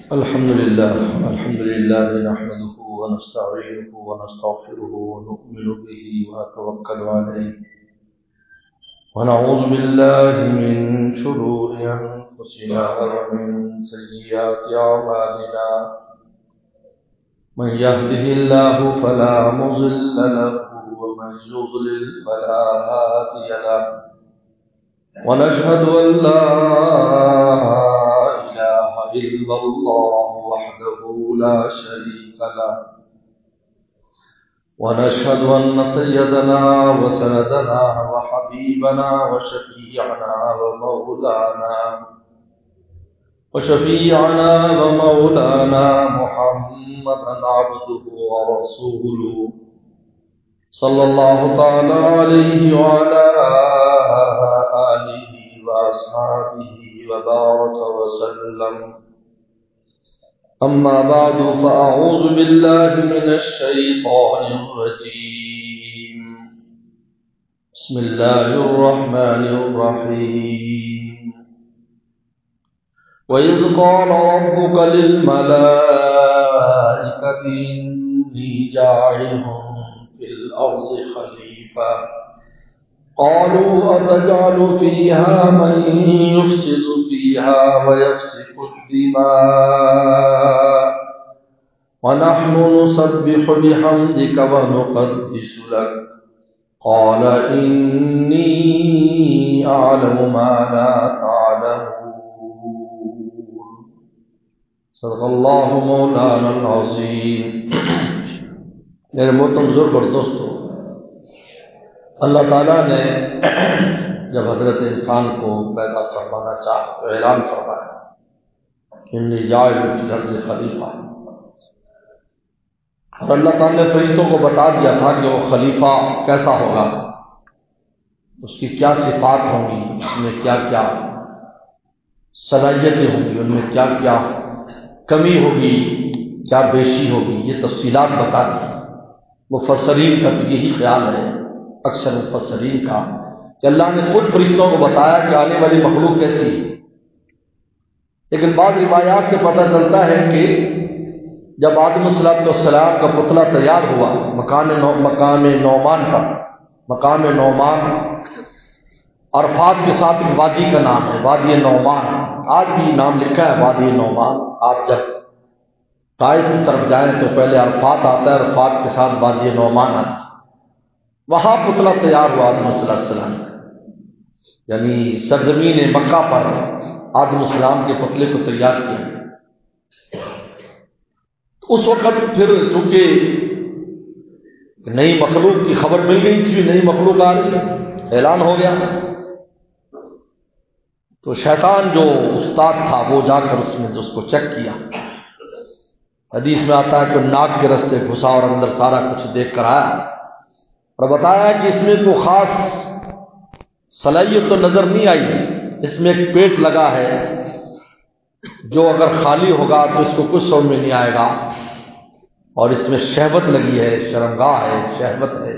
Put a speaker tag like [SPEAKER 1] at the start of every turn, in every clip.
[SPEAKER 1] الحمد لله نحمده ونستعينه ونستغفره ونؤمن به ونتوكل عليه ونعوذ بالله من شرور أنفسنا ومن سيئات أعمالنا من يهده الله فلا مضل له ومن يضلل فلا هادي له ونشهد أن لا إله إلا الله وحده لا شريك له ونشهد أن سيدنا وسندنا وحبيبنا وشفيعنا ومولانا محمدا عبده ورسوله صلى الله تعالى عليه وعلى آله وأصحابه وبارك وسلم. أما بعد فأعوذ بالله من الشيطان الرجيم. بسم الله الرحمن الرحيم. وإذ قال ربك للملائكة إني جاعل في الأرض خليفة قالوا أتجعل فيها من يفسد فيها ويفسد الدماء ونحن نسبح بحمدك ونقدس لك قال إني أعلم ما لا تعلمون. صدق اللہ مولانا العظیم. میرے محترم بزرگ اور دوستو، اللہ تعالیٰ نے جب حضرت انسان کو پیدا فرمانا چاہا تو اعلان فرمایا انی جاعل فی الارض خلیفہ، اور اللہ تعالیٰ نے فرشتوں کو بتا دیا تھا کہ وہ خلیفہ کیسا ہوگا، اس کی کیا صفات ہوں گی، اس میں کیا کیا صلاحیتیں ہوں گی، ان میں کیا کیا کمی ہوگی، کیا بیشی ہوگی، یہ تفصیلات بتا دی. مفسرین کا تو یہی خیال ہے، اکثر مفسرین کا، کہ اللہ نے خود فرشتوں کو بتایا کہ آنے والی مخلوق کیسی ہے. لیکن بعض روایات سے پتہ چلتا ہے کہ جب آدم السلام کا پتلا تیار ہوا مقام نعمان عرفات کے ساتھ ایک وادی کا نام ہے، وادی نعمان، آج بھی نام لکھا ہے وادی نعمان. آپ جب طائف کی طرف جائیں تو پہلے عرفات آتا ہے، عرفات کے ساتھ وادی نعمان آتا ہے. وہاں پتلا تیار ہوا آدم صلی اللہ علیہ وسلم، یعنی سرزمین مکہ پر آدم السلام کے پتلے کو تیار کیا. اس وقت پھر چونکہ نئی مخلوق کی خبر مل گئی تھی، نئی مخلوق آ رہی، اعلان ہو گیا، تو شیطان جو استاد تھا وہ جا کر اس نے اس کو چیک کیا. حدیث میں آتا ہے کہ ناک کے رستے گھسا اور اندر سارا کچھ دیکھ کر آیا اور بتایا کہ اس میں کوئی خاص صلاحیت تو نظر نہیں آئی. اس میں ایک پیٹ لگا ہے جو اگر خالی ہوگا تو اس کو کچھ سمجھ میں نہیں آئے گا، اور اس میں شہوت لگی ہے، شرمگاہ ہے، شہوت ہے.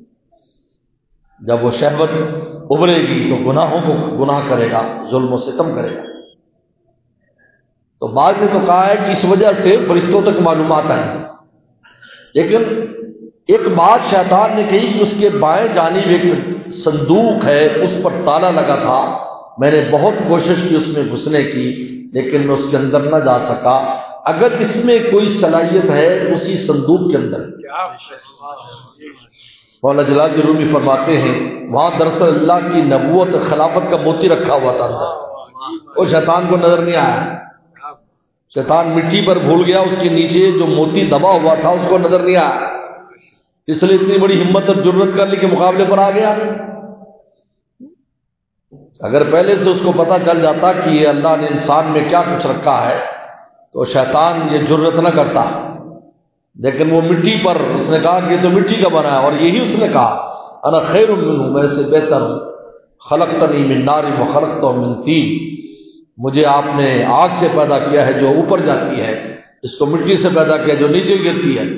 [SPEAKER 1] جب وہ شہوت ابھرے گی تو گناہوں کو گناہ کرے گا، ظلم و ستم کرے گا. تو بعض نے تو کہا ہے کہ اس وجہ سے فرشتوں تک معلومات آئیں. لیکن ایک بات شیطان نے کہی کہ اس کے بائیں جانب ایک صندوق ہے، اس پر تالا لگا تھا. میں نے بہت کوشش کی اس میں گھسنے کی، لیکن میں اس کے اندر نہ جا سکا. اگر اس میں کوئی صلاحیت ہے تو اسی صندوق کے اندر. مولانا جلال رومی فرماتے ہیں وہاں دراصل اللہ کی نبوت خلافت کا موتی رکھا ہوا تھا اندر. وہ شیطان کو نظر نہیں آیا، شیطان مٹی پر بھول گیا، اس کے نیچے جو موتی دبا ہوا تھا اس کو نظر نہیں آیا، اس لیے اتنی بڑی ہمت اور جرت کر لی کہ مقابلے پر آ گیا. اگر پہلے سے اس کو پتہ چل جاتا کہ یہ اللہ نے انسان میں کیا کچھ رکھا ہے تو شیطان یہ جرت نہ کرتا. لیکن وہ مٹی پر اس نے کہا کہ یہ تو مٹی کا بنا ہے، اور یہی اس نے کہا انا خیر منہ، میں سے بہتر ہوں، خلقتنی من نار وخلقتہ من طین، مجھے آپ نے آگ سے پیدا کیا ہے جو اوپر جاتی ہے، اس کو مٹی سے پیدا کیا جو نیچے گرتی ہے.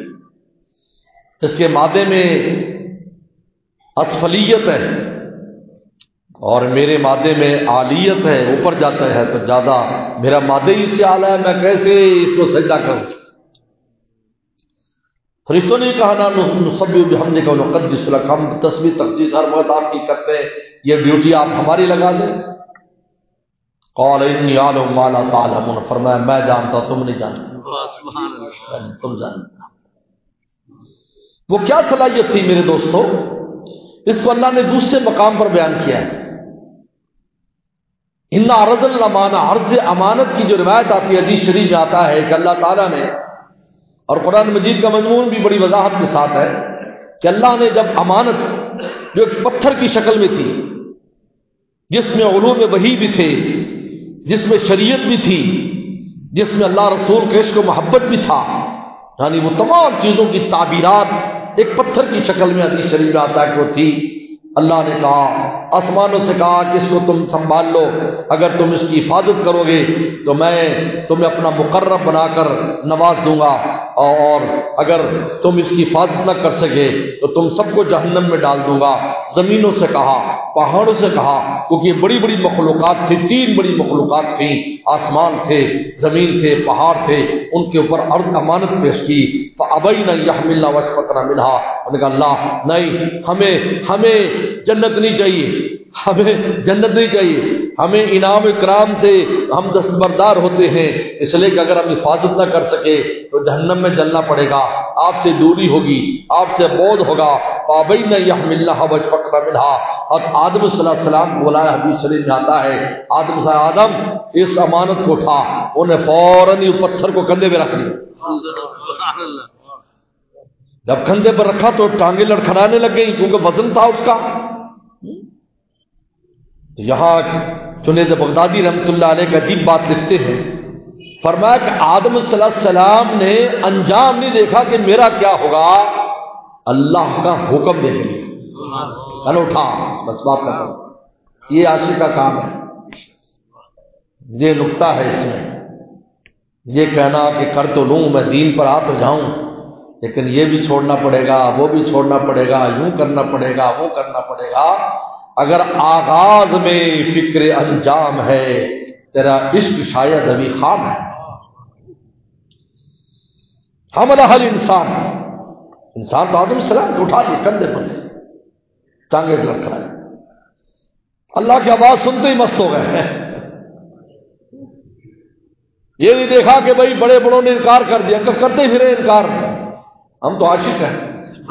[SPEAKER 1] اس کے مادے میں اسفلیت ہے، اور میرے مادے میں عالیت ہے، اوپر جاتا ہے تو زیادہ میرا مادہ ہی اس سے اعلیٰ ہے، میں کیسے اس کو سجدہ کروں؟ فرشتوں نے کہا نا نسبح بحمدک ونقدس لک، ہم تسبیح تقدیس ہر وقت آپ کی کرتے ہیں، یہ ڈیوٹی آپ ہماری لگا دیں۔ قال انی اعلم ما لا تعلمون، فرمایا میں جانتا تم نہیں جانتے، تم جانتے۔ وہ کیا صلاحیت تھی میرے دوستو؟ اس کو اللہ نے دوسرے مقام پر بیان کیا ہے۔ ان عرض الامانہ، عرض امانت کی جو روایت آتی ہے حدیث شریف میں آتا ہے کہ اللہ تعالیٰ نے، اور قرآن مجید کا مضمون بھی بڑی وضاحت کے ساتھ ہے کہ اللہ نے جب امانت جو ایک پتھر کی شکل میں تھی، جس میں علوم وحی بھی تھے، جس میں شریعت بھی تھی، جس میں اللہ رسول کے عشق و محبت بھی تھا، یعنی وہ تمام چیزوں کی تعبیرات ایک پتھر کی شکل میں حدیث شریف میں آتا ہے کہ وہ تھی، اللہ نے کہا، آسمانوں سے کہا کہ اس کو تم سنبھال لو، اگر تم اس کی حفاظت کرو گے تو میں تمہیں اپنا مقرب بنا کر نواز دوں گا، اور اگر تم اس کی حفاظت نہ کر سکے تو تم سب کو جہنم میں ڈال دوں گا۔ زمینوں سے کہا، پہاڑوں سے کہا، کیونکہ یہ بڑی بڑی مخلوقات تھی، تین بڑی مخلوقات تھیں، آسمان تھے، زمین تھے، پہاڑ تھے، ان کے اوپر عرض امانت پیش کی۔ فَأَبَيْنَ يَحْمِلْنَا وَأَشْفَقْنَا مِنْهَا، انہوں نے کہا اللہ نہیں، ہمیں جنت نہیں چاہیے، ہمیں جنت نہیں چاہیے، ہمیں انعام اکرام سے ہم دستبردار ہوتے ہیں، اس لیے کہ اگر ہم حفاظت نہ کر سکے تو جہنم میں جلنا پڑے گا، آپ سے دوری ہوگی، آپ سے بعد ہوگا۔ فَأَبَيْنَ يَحْمِلْنَهَا وَأَشْفَقْنَا مِنْهَا، اب آدم صلی اللہ علیہ وسلم کو بلایا، حدیث شریف میں آتا ہے آدم صلی آدم اس امانت کو اٹھا، انہیں فوراً ہی پتھر کو کندھے پہ رکھ دیا۔ جب کندھے پر رکھا تو ٹانگیں لڑکھڑانے لگ گئی کیونکہ وزن تھا اس کا۔ یہاں جنید بغدادی رحمۃ اللہ علیہ کا عجیب بات لکھتے ہیں، فرمایا کہ آدم صلی اللہ علیہ وسلم نے انجام نہیں دیکھا کہ میرا کیا ہوگا، اللہ کا حکم دیکھ لیا، چلو اٹھا، بس بات کر رہا ہوں۔ یہ عاشق کا کام ہے، یہ نقطہ ہے اس میں، یہ کہنا کہ کر تو لوں، میں دین پر آ تو جاؤں، لیکن یہ بھی چھوڑنا پڑے گا، وہ بھی چھوڑنا پڑے گا، یوں کرنا پڑے گا، وہ کرنا پڑے گا۔ اگر آغاز میں فکر انجام ہے، تیرا عشق شاید ابھی خام ہے۔ حملہ الانسان، انسان تو آدم السلام کو اٹھا لیے کندھے پر، ٹانگیں لڑکھڑائے، اللہ کی آواز سنتے ہی مست ہو گئے۔ یہ نہیں دیکھا کہ بھائی بڑے بڑوں نے انکار کر دیا، کرتے پھرے انکار، ہم تو عاشق ہیں،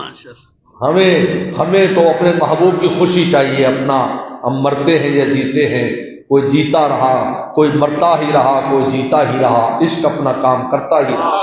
[SPEAKER 1] ہمیں تو اپنے محبوب کی خوشی چاہیے، اپنا ہم مرتے ہیں یا جیتے ہیں، کوئی جیتا رہا، کوئی مرتا ہی رہا، کوئی جیتا ہی رہا، عشق اپنا کام کرتا ہی رہا۔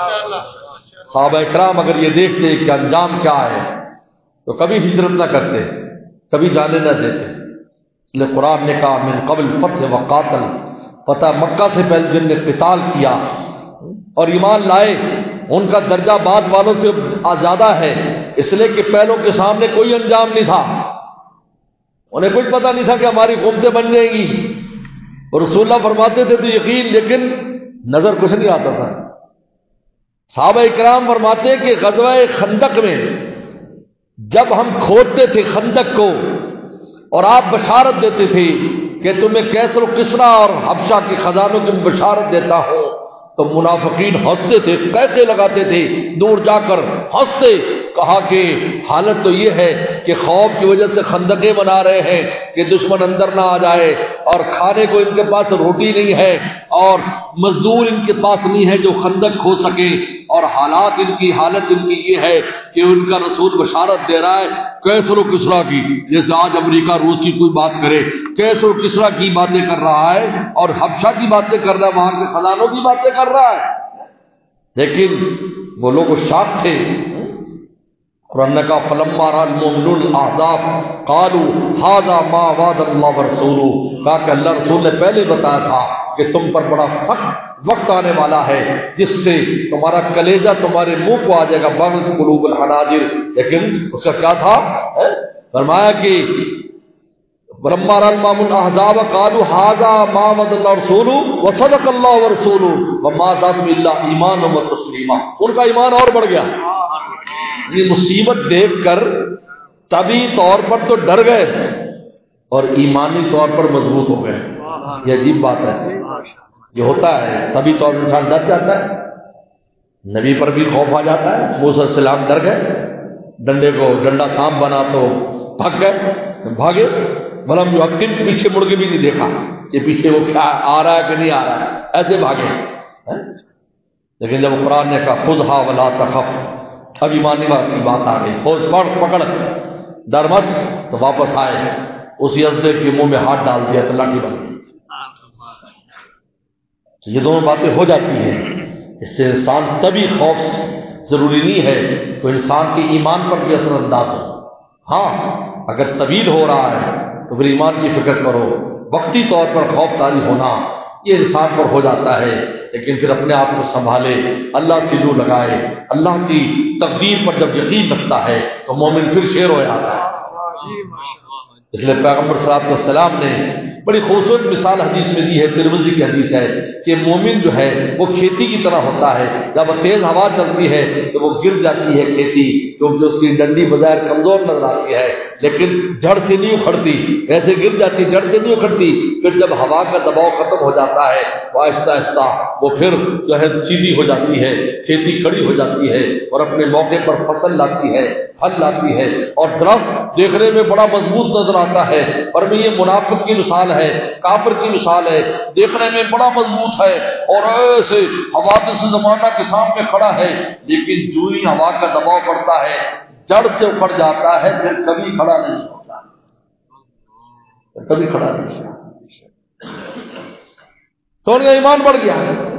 [SPEAKER 1] صحابہ اکرام اگر یہ دیکھتے کہ انجام کیا ہے تو کبھی ہجرت نہ کرتے، کبھی جانے نہ دیتے، اس لیے قرآن نے کہا من قبل فتح وقاتل، فتح مکہ سے پہلے جن نے قتال کیا اور ایمان لائے ان کا درجہ بعد والوں سے زیادہ ہے، اس لیے کہ پہلوں کے سامنے کوئی انجام نہیں تھا، انہیں کچھ پتہ نہیں تھا کہ ہماری قوتیں بن جائیں گی، اور رسول اللہ فرماتے تھے تو یقین، لیکن نظر کچھ نہیں آتا تھا۔ صحابہ اکرام فرماتے کہ غزوہ خندق میں جب ہم کھودتے تھے خندق کو اور آپ بشارت دیتے تھے کہ تمہیں کیسر و کسریٰ اور حبشہ کے خزانوں کی بشارت دیتا ہوں، تو منافقین ہنستے تھے، قہقہے لگاتے تھے، دور جا کر ہنستے، کہا کہ حالت تو یہ ہے کہ خوف کی وجہ سے خندقیں بنا رہے ہیں کہ دشمن اندر نہ آ جائے، اور کھانے کو ان کے پاس روٹی نہیں ہے، اور مزدور ان کے پاس نہیں ہے جو خندق کھود سکے، اور حالت ان کی یہ ہے کہ ان کا رسول بشارت دے رہا ہے کیسر و کسریٰ کی، جیسے آج امریکہ روس کی کوئی بات کرے، کیسر و کسریٰ کی باتیں کر رہا ہے اور حبشہ کی باتیں کر رہا ہے، وہاں کے خزانوں کی باتیں کر رہا ہے، لیکن وہ لوگ شاک تھے۔ قرآن نے کہا فلما رأى المؤمنون الاحزاب قالوا هذا ما وعد الله ورسوله، کہا کہ اللہ رسول نے پہلے بتایا تھا کہ تم پر بڑا سخت وقت آنے والا ہے جس سے تمہارا کلیجہ تمہارے منہ کو آ جائے گا، بغض قلوب الحناجر، لیکن اس کا کیا تھا؟ فرمایا کہ فلما رأى المؤمنون الاحزاب قالوا هذا ما وعد الله ورسوله وصدق الله ورسوله وما زادهم الا ایمانا وتسلیما، ان کا ایمان اور بڑھ گیا۔ یہ مصیبت دیکھ کر طبی طور پر تو ڈر گئے، اور ایمانی طور پر مضبوط ہو گئے. یہ عجیب بات ہے. یہ ہوتا ہے طبی طور پر انسان ڈر جاتا ہے. نبی پر بھی خوف آ جاتا ہے. موسیٰ علیہ السلام ڈر گئے, ڈنڈے کو ڈنڈا سانپ بنا تو بھاگ گئے, بھاگے بلم جو حقیم پیچھے مڑ کے بھی نہیں دیکھا کہ پیچھے وہ کیا آ رہا ہے کہ نہیں آ رہا ہے, ایسے بھاگے. لیکن جب قرآن نے کہا خذھا ولا تخف, اب ایمانی کی بات آ گئی, فوج پکڑ ڈر مت, تو واپس آئے, اسی ازدے کے منہ میں ہاتھ ڈال دیا تو لاٹھی بن گئی. تو یہ دونوں باتیں ہو جاتی ہیں. اس سے انسان تبھی خوف ضروری نہیں ہے تو انسان کے ایمان پر بھی اثر انداز ہو. ہاں اگر طویل ہو رہا ہے تو پھر ایمان کی فکر کرو. وقتی طور پر خوف طاری ہونا یہ انسان پر ہو جاتا ہے, لیکن پھر اپنے آپ کو سنبھالے, اللہ سے لو لگائے. اللہ کی تقدیر پر جب یقین رکھتا ہے تو مومن پھر شیر ہو جاتا ہے. اس لیے پیغمبر صلی اللہ علیہ وسلم نے بڑی خوبصورت مثال حدیث میں دی ہے, ترمذی کی حدیث ہے کہ مومن جو ہے وہ کھیتی کی طرح ہوتا ہے. جب تیز ہوا چلتی ہے تو وہ گر جاتی ہے کھیتی, کیونکہ اس کی ڈنڈی بظاہر کمزور نظر آتی ہے, لیکن جڑ سے نہیں اکھڑتی, ایسے گر جاتی, جڑ سے نہیں اکھڑتی. پھر جب ہوا کا دباؤ ختم ہو جاتا ہے تو آہستہ آہستہ وہ پھر جو ہے سیدھی ہو جاتی ہے, کھیتی کھڑی ہو جاتی ہے اور اپنے موقع پر فصل لاتی ہے, پھل لاتی ہے, اور درخت دیکھنے میں بڑا مضبوط نظر آتا ہے. اور میں یہ منافق کی مثال ہے, کافر کی مثال ہے, دیکھنے میں بڑا مضبوط ہے اور ایسے حوادث زمانہ کے سامنے کھڑا ہے, لیکن جو ہی ہوا کا دباؤ پڑتا ہے جڑ سے اکھڑ جاتا ہے, پھر کبھی کھڑا نہیں ہوتا, کبھی کھڑا نہیں ہوتا. تو ان کا ایمان بڑھ گیا.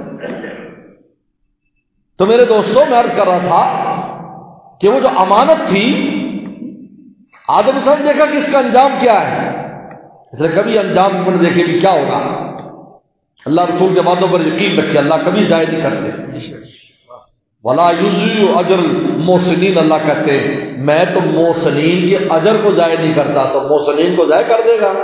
[SPEAKER 1] تو میرے دوستوں میں عرض کر رہا تھا کہ وہ جو امانت تھی, آدم صاحب دیکھا کہ اس کا انجام کیا ہے, اس لیے کبھی انجام میں دیکھے بھی کیا ہوگا. اللہ رسول کے باتوں پر یقین رکھے, اللہ کبھی ضائع نہیں کرتے. ولا یضیع اجر المحسنین, اللہ کہتے ہیں میں تو محسنین کے اجر کو ضائع نہیں کرتا, تو محسنین کو ضائع کر دے گا.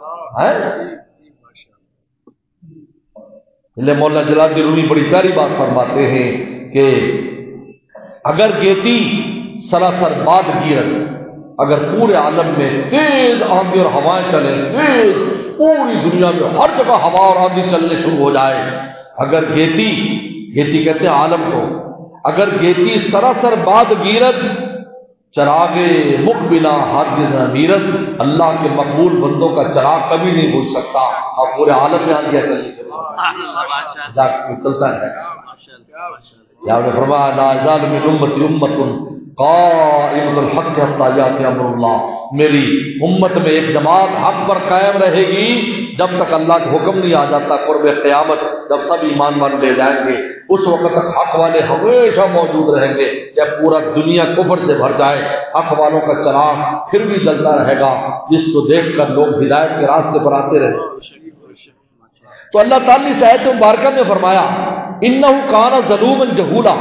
[SPEAKER 1] مولانا جلال الدین رومی بڑی پیاری بات فرماتے ہیں کہ اگر گیتی سراسر باد گیرت, اگر پورے عالم میں تیز آندھی اور ہوائیں چلیں, تیز پوری دنیا میں ہر جگہ ہوا اور آندھی چلنے شروع ہو جائے, اگر گیتی کہتے ہیں عالم کو, اگر گیتی سراسر باد گیرت چراغ مقبلہ ہرگز نہ میرت, اللہ کے مقبول بندوں کا چراغ کبھی نہیں بھول سکتا. اور پورے عالم میں آندھیاں چلنے سے چلتا ہے. یا نے فرمایا لا یزال من امتی امۃ قائمۃ الحق حتی یأتی امر اللہ, میری امت میں ایک جماعت حق پر قائم رہے گی جب تک اللہ کا حکم نہیں آ جاتا. قرب قیامت جب سب ایمان مان لے جائیں گے اس وقت تک حق والے ہمیشہ موجود رہیں گے. جب پورا دنیا کفر سے بھر جائے حق والوں کا چراغ پھر بھی جلتا رہے گا, جس کو دیکھ کر لوگ ہدایت کے راستے پر آتے رہے. تو اللہ تعالیٰ نے اس آیت مبارکہ میں فرمایا انہ کان ظلوما جہولا.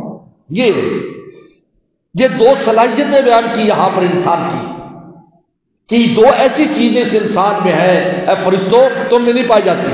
[SPEAKER 1] یہ دو صلاحیتیں بیان کی یہاں پر انسان کی, کہ دو ایسی چیزیں اس انسان میں ہے, اے فرشتوں تم میں نہیں پائی جاتی.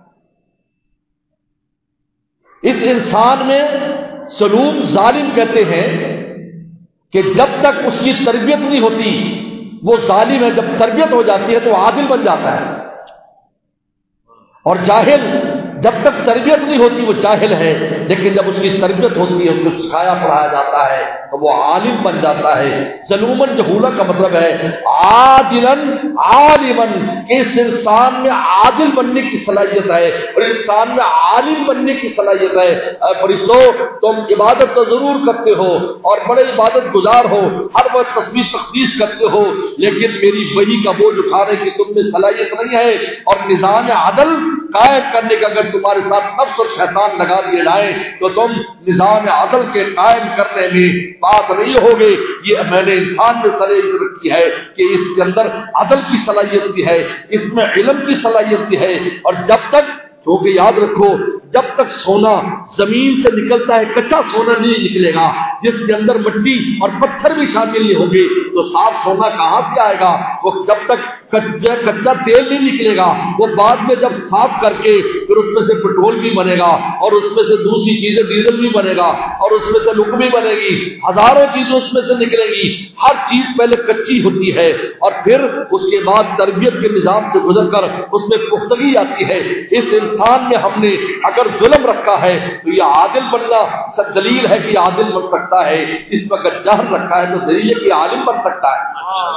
[SPEAKER 1] اس انسان میں ظلم ظالم کہتے ہیں کہ جب تک اس کی تربیت نہیں ہوتی وہ ظالم ہے, جب تربیت ہو جاتی ہے تو عادل بن جاتا ہے. اور جاہل جب تک تربیت نہیں ہوتی وہ جاہل ہے, لیکن جب اس کی تربیت ہوتی ہے, اس کو سکھایا پڑھایا جاتا ہے تو وہ عالم بن جاتا ہے. ظلومن جہولا کا مطلب ہے عادلن عالمن, کہ اس انسان میں عادل بننے کی صلاحیت ہے اور انسان میں عالم بننے کی صلاحیت ہے. اے فرشتوں تم عبادت تو ضرور کرتے ہو اور بڑے عبادت گزار ہو, ہر وقت تسبیح تقدیس کرتے ہو, لیکن میری وحی کا بوجھ اٹھانے کی تم میں صلاحیت نہیں ہے. اور نظام عدل قائم کرنے کا اگر تمہارے ساتھ نفس اور شیطان لگا دیے جائیں تو تم نظام عدل کے قائم کرنے میں بات نہیں ہوگی. یہ میں نے انسان میں صلاحیت رکھی ہے کہ اس کے اندر عدل کی صلاحیت بھی ہے, اس میں علم کی صلاحیت بھی ہے. اور جب تک کیونکہ یاد رکھو جب تک سونا زمین سے نکلتا ہے کچا سونا نہیں نکلے گا، جس کے اندر مٹی اور پتھر بھی شامل نہیں ہوں گے تو صاف سونا کہاں سے آئے گا؟ وہ جب تک کچا تیل نہیں نکلے گا، وہ بعد میں جب صاف کر کے پھر اس میں سے پٹرول بھی بنے گا، اور اس میں سے دوسری چیزیں ڈیزل بھی بنے گا، اور اس میں سے لک بھی بنے گی، ہزاروں چیزیں اس میں سے نکلیں گی۔ ہر چیز پہلے کچی ہوتی ہے اور پھر اس کے بعد تربیت کے نظام سے گزر کر اس میں پختگی آتی ہے۔ اس انسان میں ہم نے اگر ظلم رکھا ہے تو یہ عادل بننا دلیل ہے کہ عادل بن سکتا ہے، اس میں اگر جہل رکھا ہے تو دلیل ہے کہ عالم بن سکتا ہے۔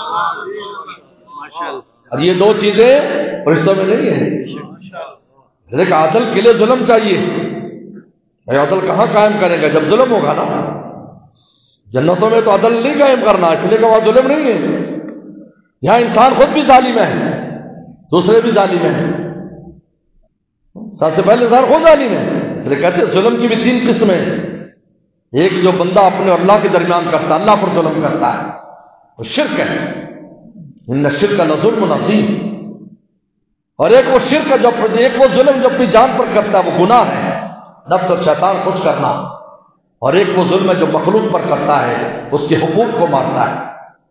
[SPEAKER 1] اور یہ دو چیزیں فرشتوں میں نہیں ہیں۔ لیکن عدل کے لیے ظلم چاہیے۔ عدل کہاں قائم کرے گا؟ جب ظلم ہوگا نا۔ جنتوں میں تو عدل نہیں قائم کرنا، اس لیے کہ وہاں ظلم نہیں ہے۔ یہاں انسان خود بھی ظالم ہے، دوسرے بھی ظالم ہیں، سب سے پہلے انسان خود ظالم ہے۔ اس لیے کہتے ہیں ظلم کی بھی 3 قسمیں۔ ایک جو بندہ اپنے اور اللہ کے درمیان کرتا ہے، اللہ پر ظلم کرتا ہے، وہ شرک ہے، ان الشرک لظلم عظیم۔ اور ایک وہ شرک ہے ایک وہ ظلم جو اپنی جان پر کرتا ہے، وہ گناہ ہے، نفس اور شیطان خوش کرنا۔ اور ایک وہ ظلم ہے جو مخلوق پر کرتا ہے، اس کے حقوق کو مارتا ہے۔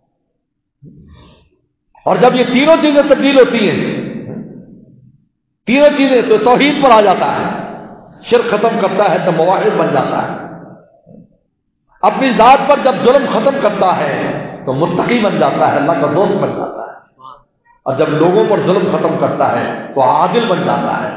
[SPEAKER 1] اور جب یہ تینوں چیزیں تبدیل ہوتی ہیں، تینوں چیزیں، تو توحید پر آ جاتا ہے، شرک ختم کرتا ہے تو موحد بن جاتا ہے۔ اپنی ذات پر جب ظلم ختم کرتا ہے تو متقی بن جاتا ہے، اللہ کا دوست بن جاتا ہے۔ اور جب لوگوں پر ظلم ختم کرتا ہے تو عادل بن جاتا ہے۔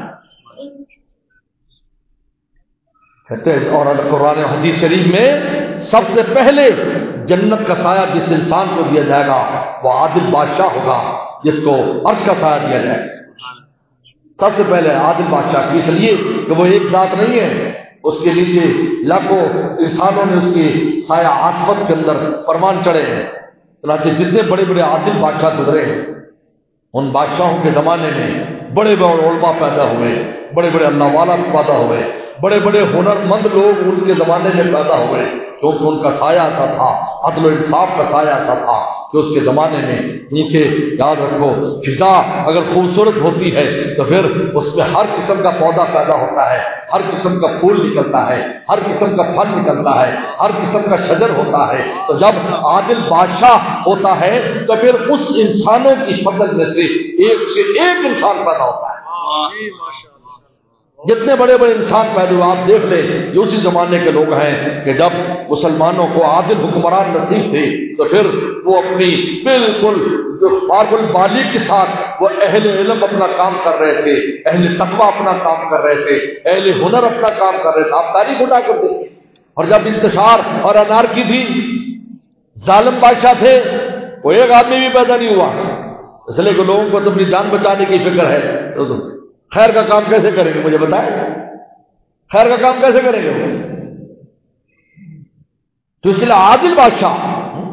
[SPEAKER 1] کہتے ہیں اور قرآن و حدیث شریف میں سب سے پہلے جنت کا سایہ جس انسان کو دیا جائے گا وہ عادل بادشاہ ہوگا، جس کو عرش کا سایہ دیا جائے گا۔ سب سے پہلے عادل بادشاہ کی، اس لیے کہ وہ ایک ذات نہیں ہے، اس کے نیچے لاکھوں انسانوں نے اس کے سایہ عاطفت کے اندر فرمان چڑھے ہیں۔ چنانچہ جتنے بڑے بڑے عادل بادشاہ گزرے ہیں، ان بادشاہوں کے زمانے میں بڑے بڑے علماء پیدا ہوئے، بڑے بڑے اللہ والا پیدا ہوئے، بڑے بڑے ہنرمند لوگ ان کے زمانے میں پیدا ہوئے، کیونکہ ان کا سایہ ایسا تھا، عدل و انصاف کا سایہ ایسا تھا کہ اس کے زمانے میں نیچے یاد رکھو فضا اگر خوبصورت ہوتی ہے تو پھر اس میں ہر قسم کا پودا پیدا ہوتا ہے، ہر قسم کا پھول نکلتا ہے، ہر قسم کا پھل نکلتا ہے، ہر قسم کا شجر ہوتا ہے۔ تو جب عادل بادشاہ ہوتا ہے تو پھر اس انسانوں کی فصل میں سے ایک انسان پیدا ہوتا ہے۔ جتنے بڑے بڑے انسان پیدا ہوئے آپ دیکھ لیں، یہ اسی زمانے کے لوگ ہیں کہ جب مسلمانوں کو عادل حکمران نصیب تھے تو پھر وہ اپنی بالکل جو فارغ البالی کے ساتھ وہ اہل علم اپنا کام کر رہے تھے، اہل تقوی اپنا کام کر رہے تھے، اہل ہنر اپنا کام کر رہے تھے۔ آپ تاریخ اٹھا کر دیکھیں، اور جب انتشار اور انارکی تھی، ظالم بادشاہ تھے، وہ ایک آدمی بھی پیدا نہیں ہوا، اس لیے کہ لوگوں کو تو اپنی جان بچانے کی فکر ہے۔ تو خیر کا کام کیسے کریں گے؟ مجھے بتائیں، خیر کا کام کیسے کریں گے؟ تو اس لیے عادل بادشاہ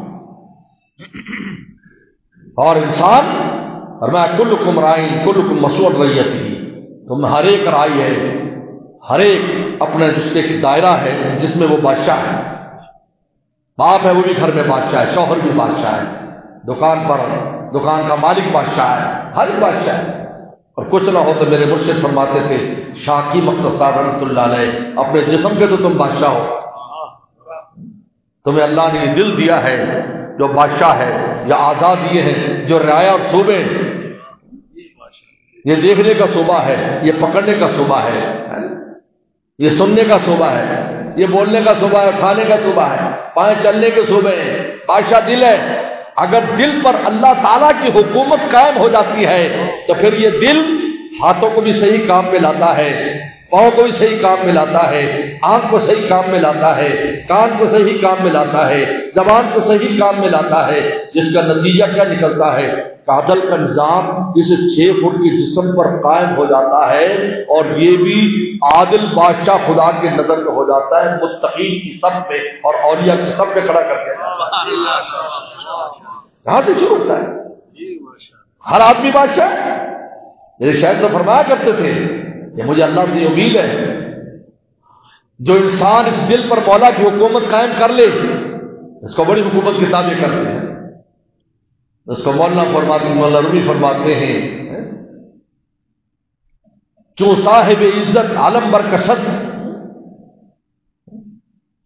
[SPEAKER 1] اور انسان، اور میں کلکم رائن کلکم مسؤول رعیتہ، تم ہر ایک رائی ہے، ہر ایک اپنا جس کے ایک دائرہ ہے جس میں وہ بادشاہ ہے۔ باپ ہے وہ بھی گھر میں بادشاہ ہے، شوہر بھی بادشاہ ہے، دکان پر دکان کا مالک بادشاہ ہے، ہر ایک بادشاہ ہے۔ اور کچھ نہ ہو تو میرے مرشد فرماتے تھے شاکی مختصر رحمۃ اللہ علیہ، اپنے جسم کے تو تم بادشاہ ہو، تمہیں اللہ نے یہ دل دیا ہے جو بادشاہ ہے، یا آزاد دیے ہیں جو رعایا اور صوبے، یہ دیکھنے کا صوبہ ہے، یہ پکڑنے کا صوبہ ہے، یہ سننے کا صوبہ ہے، یہ بولنے کا صوبہ ہے، کھانے کا صوبہ ہے، پائیں چلنے کے صوبے ہیں۔ بادشاہ دل ہے، اگر دل پر اللہ تعالیٰ کی حکومت قائم ہو جاتی ہے تو پھر یہ دل ہاتھوں کو بھی صحیح کام میں لاتا ہے، پاؤں کو بھی صحیح کام میں لاتا ہے، آنکھ کو صحیح کام میں لاتا ہے، کان کو صحیح کام میں لاتا ہے، زبان کو صحیح کام میں لاتا ہے، جس کا نتیجہ کیا نکلتا ہے؟ عدل کا نظام اس 6 فٹ کے جسم پر قائم ہو جاتا ہے، اور یہ بھی عادل بادشاہ خدا کے نظر میں ہو جاتا ہے، متقین کی صف میں اور اولیاء کی صف میں کھڑا کر کے جاتا ہے۔ یہاں سے شروع ہوتا ہے، ہر آدمی بادشاہ۔ میرے شاید تو فرمایا کرتے تھے کہ مجھے اللہ سے امید ہے جو انسان اس دل پر مولا کی حکومت قائم کر لے، اس کو بڑی حکومت کی تعبیر کرتے ہیں۔ اس کو مولانا رومی فرماتے ہیں جو صاحب عزت عالم بر کشد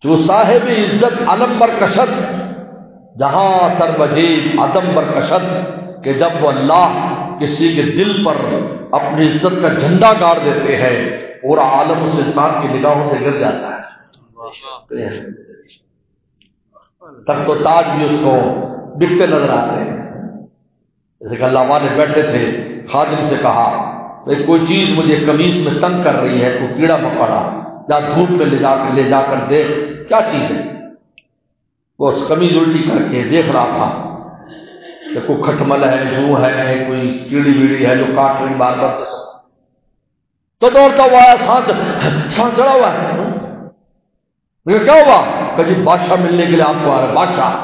[SPEAKER 1] جو صاحب عزت علم برکشد، جہاں سر وجیب عدم برکشد، کہ جب وہ اللہ کسی کے دل پر اپنی عزت کا جھنڈا گاڑ دیتے ہیں پورا عالم اس انسان کی نگاہوں سے گر جاتا ہے۔ تخت و تاج بھی اس کو بکتے نظر آتے ہیں۔ جیسے کہ اللہ والے بیٹھے تھے، خادم سے کہا کوئی چیز مجھے قمیص میں تنگ کر رہی ہے، کوئی کیڑا مکوڑا، جا دھوپ میں لے جا کر دیکھ کیا چیز ہے۔ وہ اس قمیض الٹی کر کے دیکھ رہا تھا کہ کوئی کھٹمل ہے، جو ہے، کوئی کیڑی ویڑی ہے جو کاٹ رہی بار بار جسم، تو دوڑتا ہوا آیا، سانس چڑھا ہوا ہے۔ کیا ہوا؟ کہ جی بادشاہ ملنے کے لیے آپ کو آ رہا ہے۔ بادشاہ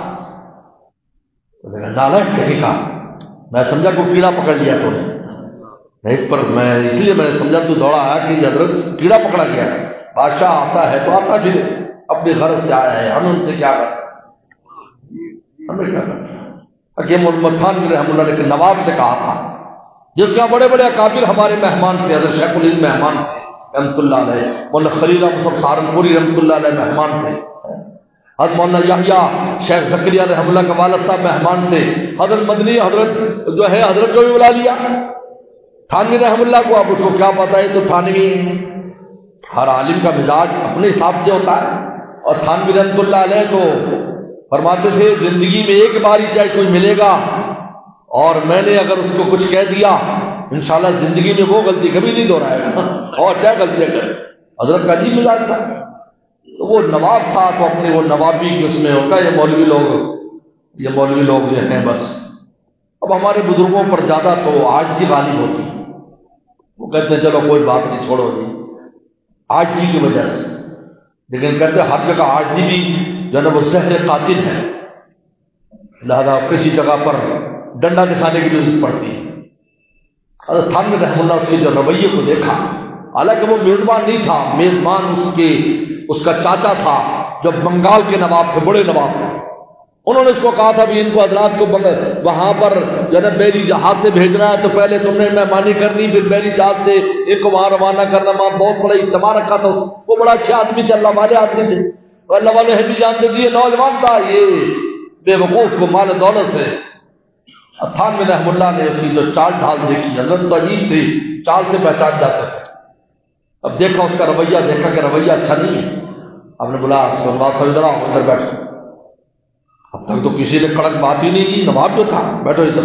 [SPEAKER 1] نالائق کہیں کا، میں سمجھا کوئی کیڑا پکڑ لیا تو نے، میں اس لیے میں نے سمجھا تو دوڑا آیا کہ حضرت کیڑا پکڑا گیا۔ بادشاہ آتا ہے تو آتا پھر اپنی غرض سے آیا ہے، ہم ان سے کیا کرتے، ہمیں کیا کرتے۔ حکیم المتان رحم اللہ نے نواب سے کہا تھا، جس کا بڑے بڑے اکابر ہمارے مہمان تھے، حضرت شیخ الہند مہمان تھے رحمۃ اللہ علیہ، مولانا خلیل مصعب سہارنپوری رحمۃ اللہ علیہ مہمان تھے، حضرت مولانا یحییٰ شیخ زکریا رحمۃ اللہ کے والد صاحب مہمان تھے، حضرت مدنی حضرت جو ہے حضرت کو بھی بلا لیا، تھانوی رحم اللہ کو، اب اس کو کیا پتا ہے تو تھانوی، ہر عالم کا مزاج اپنے حساب سے ہوتا ہے، اور تھانوی رحمۃ اللہ علیہ تو فرماتے تھے زندگی میں ایک بار ہی چاہے کوئی ملے گا، اور میں نے اگر اس کو کچھ کہہ دیا انشاءاللہ زندگی میں وہ غلطی کبھی نہیں دہرائے گا، اور کیا غلطیاں کرے۔ حضرت کا عجیب مزاج تھا، تو وہ نواب تھا تو اپنے وہ نوابی کی اس میں ہوگا، یہ مولوی لوگ جو ہیں بس اب ہمارے بزرگوں پر زیادہ تو عاجزی غالب ہوتی، وہ کہتے ہیں چلو کوئی بات نہیں چھوڑو جی، عاجزی کی وجہ سے، لیکن کہتے ہیں ہر جگہ عاجزی بھی جو ہے نا وہ زہر قاتل ہے، لہذا کسی جگہ پر ڈنڈا دکھانے کی ضرورت پڑتی ہے۔ حضرت تھانوی رحم اللہ اس کے جو رویے کو دیکھا، حالانکہ وہ میزبان نہیں تھا، میزبان اس کا چاچا تھا جو بنگال کے نواب تھے، بڑے نواب تھے، انہوں نے اس کو کہا تھا بھی ان کو حضرات کو وہاں پر جو ہے بیری جہاز سے بھیجنا ہے، تو پہلے تم نے مہمانی کرنی، پھر بیری جہاز سے ایک کو وہاں روانہ کرنا، وہاں بہت بڑا اجتماع رکھا تھا، وہ بڑا اچھے آدمی تھے، اللہ والے آدمی تھے، اور اللہ والے بھی جانتے تھے یہ نوجوان تھا، یہ بے وقوف کو مال دولت سے۔ تھانوی رحم اللہ نے اس کی جو چال ڈھال دیکھی، حضرت تو عجیب تھی، چال سے پہچان جاتے تھے، اب دیکھا اس کا رویہ، دیکھا کہ رویہ اچھا نہیں ہے، آپ نے بولا اس کو بات سمجھ رہا ہوں، ادھر بیٹھو، اب تک تو کسی نے کڑک بات ہی نہیں کی، نواب جو تھا، بیٹھو ادھر۔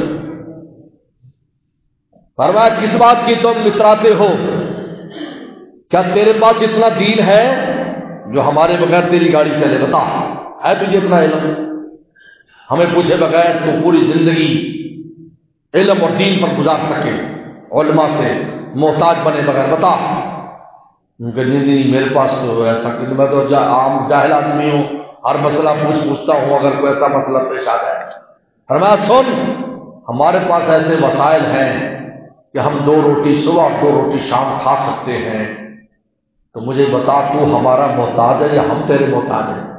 [SPEAKER 1] فرمایا کس بات کی تم اتراتے ہو؟ کیا تیرے پاس اتنا دین ہے جو ہمارے بغیر تیری گاڑی چلے؟ بتا، ہے تجھے اتنا علم؟ ہمیں پوچھے بغیر تو پوری زندگی علم اور دین پر گزار سکے، علماء سے محتاج بنے بغیر؟ بتا۔ نہیں میرے پاس تو ایسا کہ میں تو عام جاہل آدمی ہوں، ہر مسئلہ پوچھتا ہوں اگر کوئی ایسا مسئلہ پیش آ جائے۔ فرمایا سن، ہمارے پاس ایسے وسائل ہیں کہ ہم 2 روٹی صبح اور 2 روٹی شام کھا سکتے ہیں، تو مجھے بتا تو ہمارا محتاج ہے یا ہم تیرے محتاج ہیں؟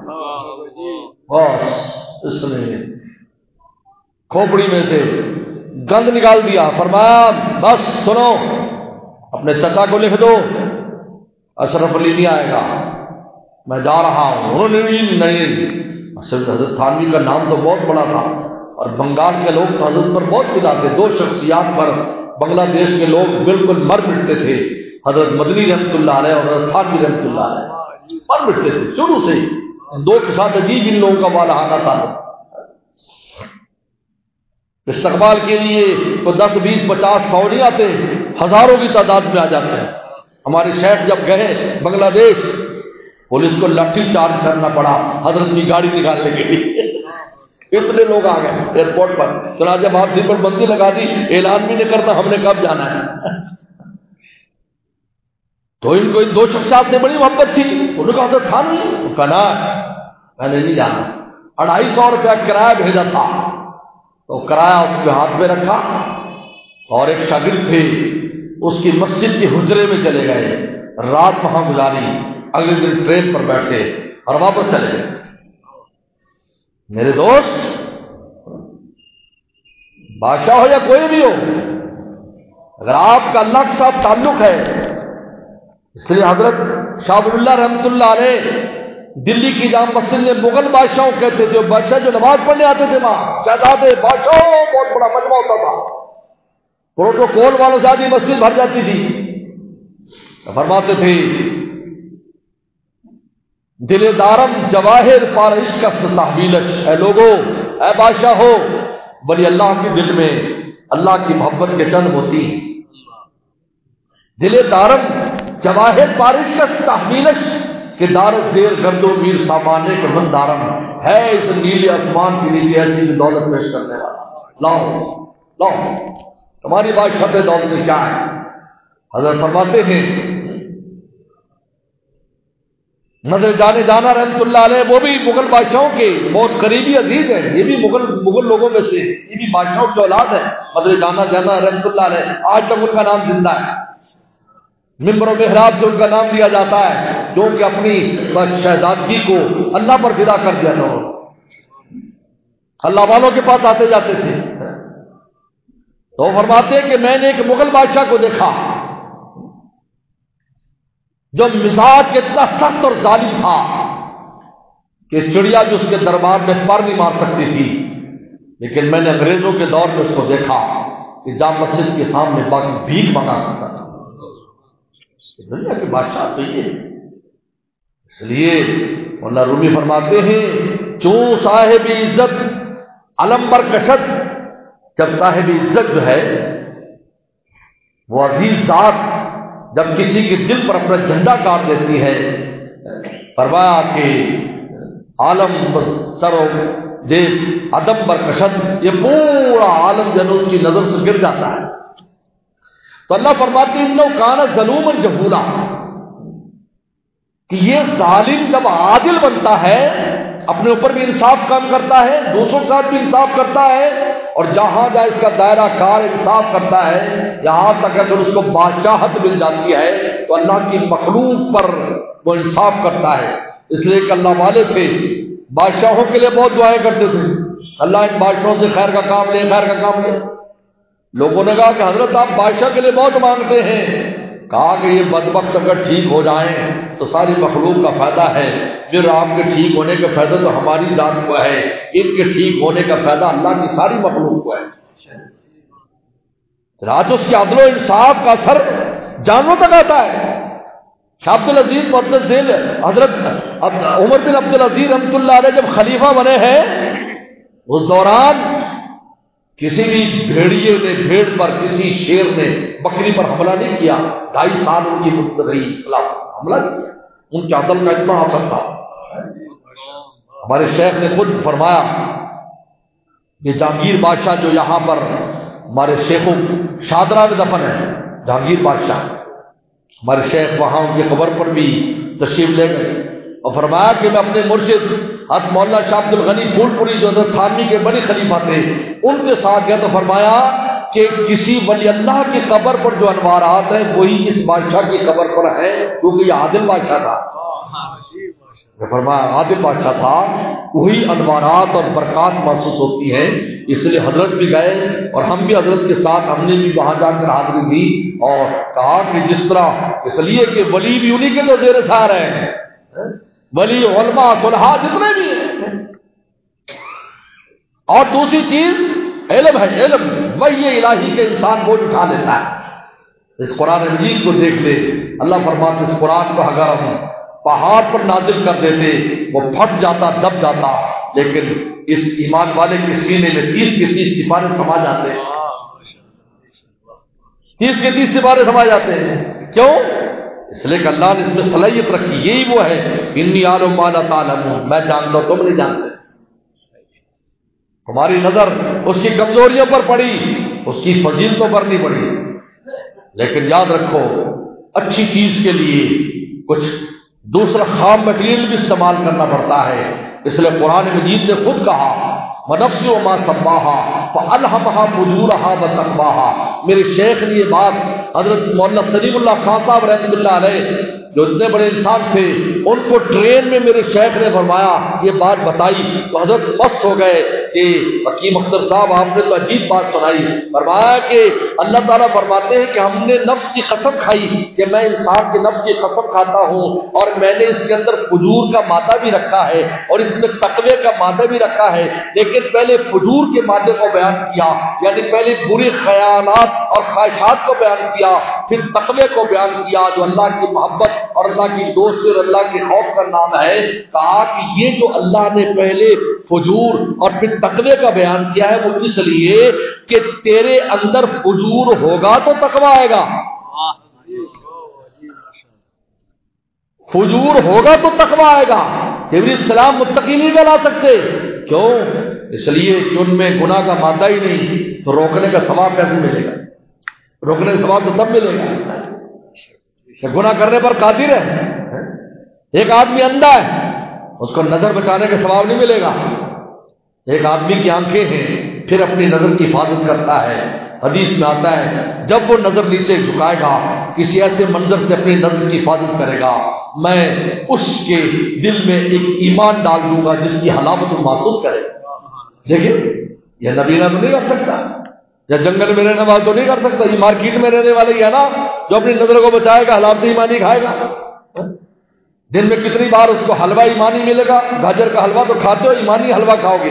[SPEAKER 1] بس اس نے کھوپڑی میں سے گند نکال دیا، فرمایا بس سنو، اپنے چچا کو لکھ دو، اشرف علی نہیں آئے گا، میں جا رہا ہوں۔ انہوں نے نہیں، حضرت تھانوی کا نام تو بہت بڑا تھا، اور بنگال کے لوگ تو حضرت پر بہت فدا تھے، 2 شخصیات پر بنگلہ دیش کے لوگ بالکل مر مٹتے تھے، حضرت مدنی رحمۃ اللہ علیہ اور حضرت تھانوی رحمۃ اللہ علیہ، مر مٹتے تھے شروع سے، 2 کے ساتھ عجیب ان لوگوں کا والہانہ تھا۔ استقبال کے لیے تو 10 20 50 100 نہیں آتے، ہزاروں کی تعداد میں آ جاتے ہیں۔ ہمارے شیخ جب گئے بنگلہ دیش، پولیس کو لاٹھی چارج کرنا پڑا حضرت کی گاڑی نکالنے کے لیے، اتنے لوگ آ گئے ایئرپورٹ پر، چنانچہ واپسی پر بندی لگا دی، اعلان بھی نہیں کرتا ہم نے کب جانا ہے۔ تو ان کو ان 2 شخصیات سے بڑی محبت تھی، انہوں نے کہا حضرت تھانوی، وہ کہا نا میں نے نہیں جانا، 250 روپیہ کرایہ بھیجا تھا، تو کرایہ اس کے ہاتھ میں رکھا، اور ایک شاگرد تھے اس کی مسجد کی حجرے میں چلے گئے، رات وہاں گزاری، اگلے دن ٹرین پر بیٹھے اور واپس چلے گئے۔ میرے دوست، بادشاہ ہو یا کوئی بھی ہو، اگر آپ کا اللہ کے ساتھ تعلق ہے، اس لیے حضرت شاہ ولی اللہ رحمۃ اللہ علیہ دلی کی جامع مسجد میں مغل بادشاہوں کہتے تھے، بادشاہ جو نماز پڑھنے آتے تھے وہاں شہزادے بادشاہوں، بہت بڑا مجمع ہوتا تھا، پروٹوکول والوں سے آدھی مسجد بھر جاتی تھی۔ فرماتے تھے دل دارم جواہر پار عشق تحویلش، اے لوگو، اے بادشاہ ہو، ولی اللہ کے دل میں اللہ کی محبت کے چند ہوتی ہیں۔ دل دارم جواہر پار عشق تحویلش، کہ دار زیر گرد و میر سامانے کے من دارم ہے اس نیلے آسمان کے نیچے ایسی بھی دولت پیش کرنے والا۔ لاؤ لاؤ، تمہاری بادشاہ دولت میں کیا ہے؟ حضرت فرماتے ہیں نظر جانے جانا رحمت اللہ علیہ، وہ بھی مغل بادشاہوں کے بہت قریبی عزیز ہیں، یہ بھی مغل لوگوں میں سے، یہ بھی بادشاہوں کی اولاد ہے۔ نظر جانا جانا رحمت اللہ علیہ، آج تک ان کا نام زندہ ہے، ممبر و محراب سے ان کا نام لیا جاتا ہے، جو کہ اپنی شہزادگی کو اللہ پر فدا کر دیا تھا، اللہ والوں کے پاس آتے جاتے تھے۔ تو فرماتے ہیں کہ میں نے ایک مغل بادشاہ کو دیکھا جو مزاج کے اتنا سخت اور ظالم تھا کہ چڑیا جو اس کے دربار میں پر نہیں مار سکتی تھی، لیکن میں نے انگریزوں کے دور میں اس کو دیکھا کہ جامع مسجد کے سامنے باقی بھیک مانگا کرتا تھا۔ دنیا کے بادشاہ تو یہ، اس لیے مولانا رومی فرماتے ہیں چوں صاحب عزت علم بر کشد، جب صاحب عزت جو ہے وہ عزیز ذات جب کسی کے دل پر اپنا جھنڈا گاڑ دیتی ہے، فرمایا کہ عالم سر و جیب عدم بر کشد، یہ پورا عالم جو اس کی نظر سے گر جاتا ہے۔ تو اللہ فرماتے ہیں انہو کان ظلوما جہولا، کہ یہ ظالم جب عادل بنتا ہے، اپنے اوپر بھی انصاف کام کرتا ہے، دوسروں کے ساتھ بھی انصاف کرتا ہے، اور جہاں جہاں اس کا دائرہ کار انصاف کرتا ہے، یہاں تک اگر اس کو بادشاہت مل جاتی ہے تو اللہ کی مخلوق پر وہ انصاف کرتا ہے۔ اس لیے کہ اللہ والے تھے، بادشاہوں کے لیے بہت دعائیں کرتے تھے، اللہ ان بادشاہوں سے خیر کا کام لے، خیر کا کام لے۔ لوگوں نے کہا کہ حضرت آپ بادشاہ کے لیے بہت مانگتے ہیں، کہا کہ یہ بدبخت اگر ٹھیک ہو جائیں تو ساری مخلوق کا فائدہ ہے، پھر آپ کے ٹھیک ہونے کا فائدہ تو ہماری ذات کو ہے، ان کے ٹھیک ہونے کا فائدہ اللہ کی ساری مخلوق کو ہے۔ آج اس کے عدل و انصاف کا اثر جانوروں تک آتا ہے۔ شاہ عبد العزیز مقدس دل حضرت عمر بن عبد العزیز رحمۃ اللہ علیہ جب خلیفہ بنے ہیں، اس دوران کسی بھی بھیڑیے نے بھیڑ پر، کسی شیر نے بکری پر حملہ نہیں کیا، 2.5 سال ان کی رہی خلاف حملہ نہیں کیا، ان کے عدل کا اتنا اثر تھا۔ ہمارے شیخ نے خود فرمایا کہ جہانگیر بادشاہ جو یہاں پر ہمارے شیخوں شادرہ میں دفن ہے، جہانگیر بادشاہ، ہمارے شیخ وہاں ان کی قبر پر بھی تشریف لے گئے اور فرمایا کہ میں اپنے مرشد حضرت مولانا شاہ عبد الغنی پھول پوری جو حضرت تھانوی کے بڑے خلیفہ تھے ان کے ساتھ گیا، تو فرمایا کہ کسی ولی اللہ کی قبر پر جو انوارات ہیں وہی اس بادشاہ کی قبر پر ہے، کیونکہ یہ عادل بادشاہ تھا، فرمایا عادل بادشاہ تھا، وہی انوارات اور برکات محسوس ہوتی ہیں۔ اس لیے حضرت بھی گئے اور ہم بھی حضرت کے ساتھ، ہم نے بھی وہاں جا کر حاضری دی اور کہا کہ جس طرح، اس لیے کہ ولی بھی انہی کے تو زیر سار ہیں، ولی علماء صلحاء جتنے بھی ہیں۔ اور دوسری چیز علم ہے، علم وحی الہی کے انسان بوجھ اٹھا لیتا ہے۔ اس قرآن مجید کو دیکھ لے، اللہ فرماتے اس قرآن کو اگر ہم پہاڑ پر نازل کر دیتے وہ پھٹ جاتا، دب جاتا، لیکن اس ایمان والے کے سینے میں 30 کے 30 سپارے سما جاتے ہیں، 30 کے 30 سپارے سما جاتے ہیں۔ کیوں؟ اس لیے کہ اللہ نے اس میں صلاحیت رکھی، یہی وہ ہے انی اعلم ما لا تعلمون، میں جانتا ہوں تم نہیں جانتے۔ تمہاری نظر اس کی کمزوریوں پر پڑی، اس کی فضیلتوں پر نہیں پڑی، لیکن یاد رکھو اچھی چیز کے لیے کچھ دوسرا خام مٹیریل بھی استعمال کرنا پڑتا ہے۔ اس لیے قرآن مجید نے خود کہا وَنَفْسٍ وَمَا سَوَّاهَا فَأَلْهَمَهَا فُجُورَهَا وَتَقْوَاهَا۔ میرے شیخ نے یہ بات حضرت مولانا سلیم اللہ خان صاحب رحمۃ اللہ علیہ جو اتنے بڑے انسان تھے، ان کو ٹرین میں میرے شیخ نے فرمایا، یہ بات بتائی تو حضرت مست ہو گئے کہ حکیم اختر صاحب آپ نے تو عجیب بات سنائی۔ فرمایا کہ اللہ تعالیٰ فرماتے ہیں کہ ہم نے نفس کی قسم کھائی کہ میں انسان کے نفس کی قسم کھاتا ہوں، اور میں نے اس کے اندر فجور کا مادہ بھی رکھا ہے اور اس میں تقوی کا مادہ بھی رکھا ہے، لیکن پہلے فجور کے مادے کو بیان کیا، یعنی پہلے برے خیالات اور خواہشات کو بیان کیا، پھر تقوی کو بیان کیا جو اللہ کی محبت اور اللہ کی دوستی اور اللہ کے خوف کا نام ہے۔ کہا کہ یہ جو اللہ نے پہلے فجور اور پھر تقوی کا بیان کیا ہے وہ اس لیے کہ تیرے اندر فجور ہوگا تو تقوی آئے گا، فجور ہوگا تو تقوی آئے گا۔ جبریل السلام متقی نہیں بنا سکتے، کیوں؟ اس لیے کہ ان میں گناہ کا مادہ ہی نہیں، تو روکنے کا ثواب کیسے ملے گا؟ روکنے کا ثواب تو تب ملے گا کہ گناہ کرنے پر قادر ہے۔ ایک آدمی اندھا ہے، اس کو نظر بچانے کا ثواب نہیں ملے گا۔ ایک آدمی کی آنکھیں ہیں، پھر اپنی نظر کی حفاظت کرتا ہے، حدیث میں آتا ہے جب وہ نظر نیچے جھکائے گا، کسی ایسے منظر سے اپنی نظر کی حفاظت کرے گا، میں اس کے دل میں ایک ایمان ڈال دوں گا جس کی حلاوت وہ محسوس کرے گا۔ دیکھیں یہ نبینا تو نہیں کر سکتا، یا جنگل میں رہنے والا تو نہیں کر سکتا، یہ مارکیٹ میں رہنے والا ہی ہے نا جو اپنی نظر کو بچائے گا، حلاوت ایمانی کھائے گا۔ دن میں کتنی بار اس کو حلوہ ایمانی ملے گا؟ گاجر کا حلوہ تو کھاتے ہو، ایمانی حلوہ کھاؤ گے۔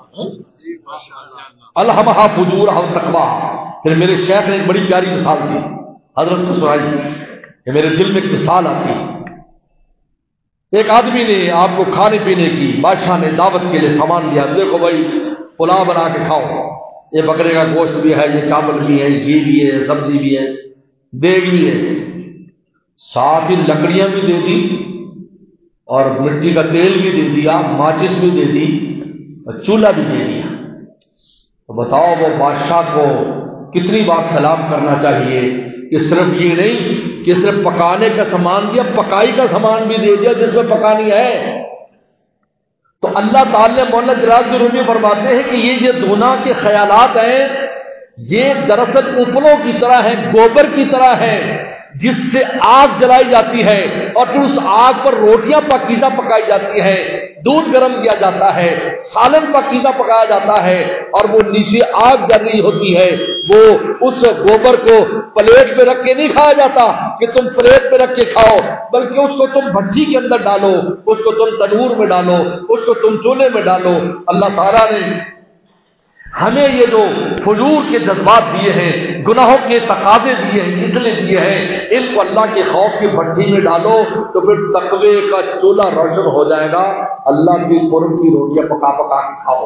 [SPEAKER 1] الہمہا فجورہا وتقواہا۔ پھر میرے شیخ نے ایک بڑی پیاری مثال دی، حضرت کو سنائی کہ میرے دل میں ایک مثال آتی۔ ایک آدمی نے آپ کو کھانے پینے کی، بادشاہ نے دعوت کے لیے سامان دیا، دیکھو بھائی پلاؤ بنا کے کھاؤ، یہ بکرے کا گوشت بھی ہے، یہ چاول بھی ہے، گھی بھی ہے، سبزی بھی ہے، دیگ بھی ہے، ساتھ ہی لکڑیاں بھی دے دی اور مٹی کا تیل بھی دے دیا، ماچس بھی دے دی اور چولہا بھی دے دیا۔ تو بتاؤ وہ بادشاہ کو کتنی بار سلام کرنا چاہیے کہ صرف یہ نہیں کہ صرف پکانے کا سامان دیا، پکائی کا سامان بھی دے دیا جس میں پکانی ہے۔ تو اللہ تعالی مولانا جلال رومی فرماتے ہیں کہ یہ جو گناہ کے خیالات ہیں یہ دراصل اوپلوں کی طرح ہیں، گوبر کی طرح ہیں جس سے آگ جلائی جاتی ہے اور پھر اس آگ پر روٹیاں پاکیزہ پکائی جاتی ہیں، دودھ گرم کیا جاتا ہے، سالن پاکیزہ پکایا جاتا ہے، اور وہ نیچے آگ جل رہی ہوتی ہے۔ وہ اس گوبر کو پلیٹ پہ رکھ کے نہیں کھایا جاتا کہ تم پلیٹ پہ رکھ کے کھاؤ، بلکہ اس کو تم بھٹی کے اندر ڈالو، اس کو تم تنور میں ڈالو، اس کو تم چولہے میں ڈالو۔ اللہ تعالیٰ نے ہمیں یہ جو فجور کے جذبات دیے ہیں، گناہوں کے تقاضے دیے ہیں، اس لیے دیے ہیں ان کو اللہ کے خوف کی بھٹی میں ڈالو تو پھر تقوی کا چولہا روشن ہو جائے گا، اللہ کی قرب کی روٹیاں پکا پکا کے کھاؤ۔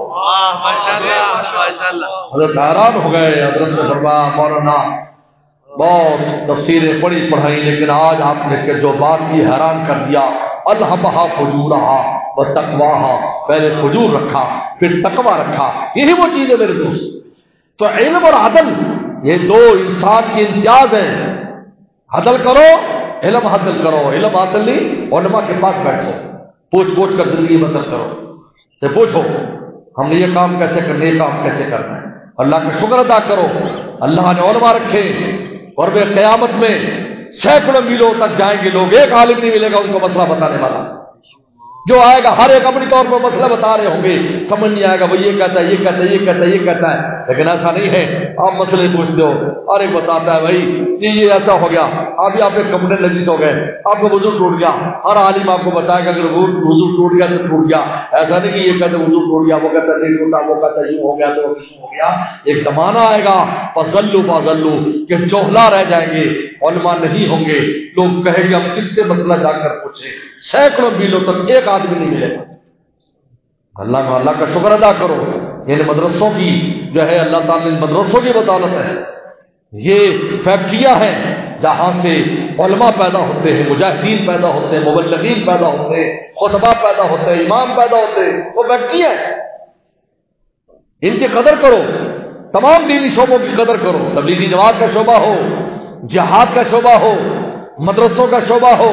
[SPEAKER 1] حضرت حیران ہو گئے، حضرت نے فرمایا مولانا بہت تفسیریں پڑھی پڑھائی لیکن آج آپ نے جو بات کی حیران کر دیا۔ الہمہا فجورہا وتقواہا، پہلے فجور رکھا پھر تقوی رکھا، یہی وہ چیز ہے میرے دوست۔ تو علم اور عدل یہ دو انسان کے امتیاز ہیں۔ عدل کرو، علم حاصل کرو، علم حاصل نہیں علماء کے پاس بیٹھو، پوچھ پوچھ کر زندگی بسر کرو، سے پوچھو ہم نے یہ کام کیسے کرنا ہے، یہ کام کیسے کرنا ہے، اللہ کا شکر ادا کرو۔ اللہ نے علماء رکھے، قرب قیامت میں سینکڑوں میلوں تک جائیں گے لوگ، ایک عالم نہیں ملے گا ان کو مسئلہ بتانے والا، جو آئے گا ہر ایک اپنی طور پر مسئلہ بتا رہے ہوں گے، سمجھ نہیں آئے گا وہ یہ کہتا ہے، یہ کہتا ہے، یہ کہتا ہے، یہ کہتا ہے، لیکن ایسا نہیں ہے۔ آپ مسئلے پوچھتے ہو اور ایک بتاتا ہے بھائی یہ ایسا ہو گیا، ابھی آپ ایک کپڑے نجیس ہو گئے، آپ کا وضو ٹوٹ گیا، ہر عالم آپ کو بتائے گا اگر وضو ٹوٹ گیا تو ٹوٹ گیا، ایسا نہیں کہ یہ کہتے وضو ٹوٹ گیا، وہ کہتا نہیں ٹوٹا، وہ کہتا یوں ہو گیا تو یوں ہو گیا۔ ایک زمانہ آئے گا فضلوا فضلوا کہ چوہلا رہ جائیں گے، علماء نہیں ہوں گے، لوگ کہیں گے ہم کس سے مسئلہ جا کر پوچھیں، سینکڑوں میلوں تک ایک آدمی نہیں ملے گا۔ اللہ کا شکر ادا کرو، یعنی مدرسوں کی جو ہے اللہ تعالیٰ نے مدرسوں کی بدولت ہے، یہ فیکٹریاں ہیں جہاں سے علماء پیدا ہوتے ہیں، مجاہدین پیدا ہوتے ہیں، مبلغین پیدا ہوتے ہیں، خطبہ پیدا ہوتے ہیں، امام پیدا ہوتے ہیں، وہ فیکٹریاں ہیں، ان کی قدر کرو، تمام دینی شعبوں کی قدر کرو، تبلیغی جماعت کا شعبہ ہو، جہاد کا شعبہ ہو، مدرسوں کا شعبہ ہو،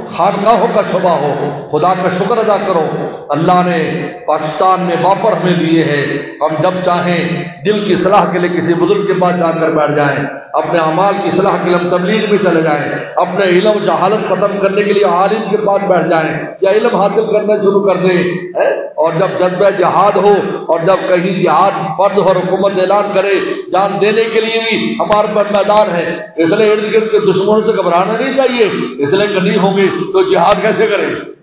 [SPEAKER 1] خانقاہوں کا شعبہ ہو، خدا کا شکر ادا کرو، اللہ نے پاکستان میں وافر ہمیں دیے ہیں، ہم جب چاہیں دل کی اصلاح کے لیے کسی بزرگ کے پاس جا کر بیٹھ جائیں، اپنے اعمال کی اصلاح کے لیے ہم تبلیغ میں چلے جائیں، اپنے علم و جہالت ختم کرنے کے لیے عالم کے پاس بیٹھ جائیں یا علم حاصل کرنا شروع کر دیں، اور جب جذبہ جہاد ہو اور جب کہیں جہاد فرض اور حکومت اعلان کرے، جان دینے کے لیے بھی ہمارے پر میدان ہے، اس لیے ارد گرد کے دشمنوں سے گھبرانا نہیں چاہیے، اس لیے کہ نہیں ہوں گے تو جہاد کیسے کریں؟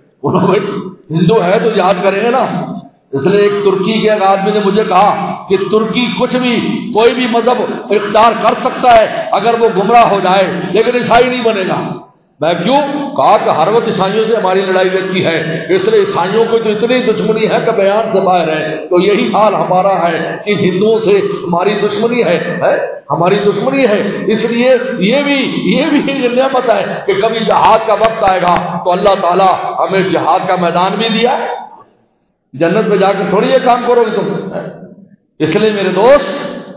[SPEAKER 1] ہندو ہے تو جہاد کریں گے نا۔ اس لیے ایک ترکی کے ایک آدمی نے مجھے کہا کہ ترکی کچھ بھی کوئی بھی مذہب اختیار کر سکتا ہے اگر وہ گمراہ ہو جائے، لیکن عیسائی نہیں بنے گا۔ میں کیوں؟ کہا کہ ہر وقت عیسائیوں سے ہماری لڑائی رہتی ہے، اس لیے عیسائیوں کو تو اتنی دشمنی ہے کہ بیان سے باہر ہے، تو یہی حال ہمارا ہے کہ ہندوؤں سے ہماری دشمنی ہے، ہماری دشمنی ہے۔ اس لیے یہ بھی نعمت ہے کہ کبھی جہاد کا وقت آئے گا تو اللہ تعالیٰ ہمیں جہاد کا میدان بھی دیا، جنت میں جا کے تھوڑی یہ کام کرو گے تم۔ اس لیے میرے دوست،